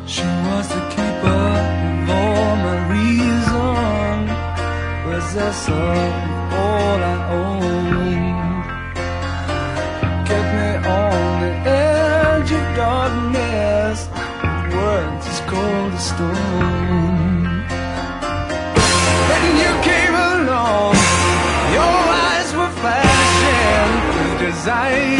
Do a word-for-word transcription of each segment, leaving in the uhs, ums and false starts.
She was the keeper of all my reason, possessor of all I own. Kept me on the edge of darkness, with words as cold as stone. Then you came along, your eyes were flashing with desire.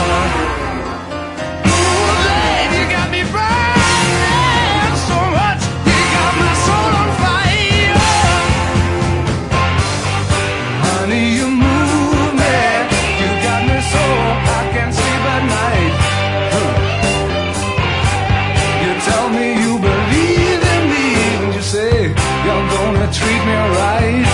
Treat me right.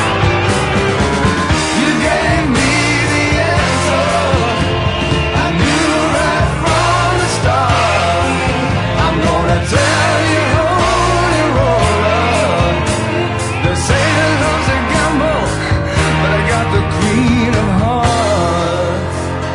You gave me the answer. I knew right from the start. I'm gonna tell you, holy roller. They say that love's a gamble, but I got the queen of hearts.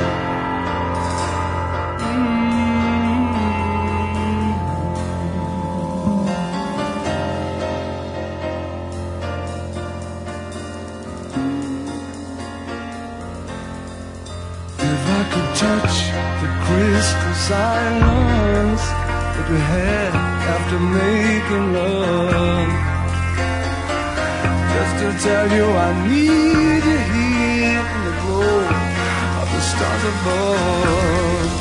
If I could touch the crystal silence that we had after making love, just to tell you I need you here in the glow of the stars above.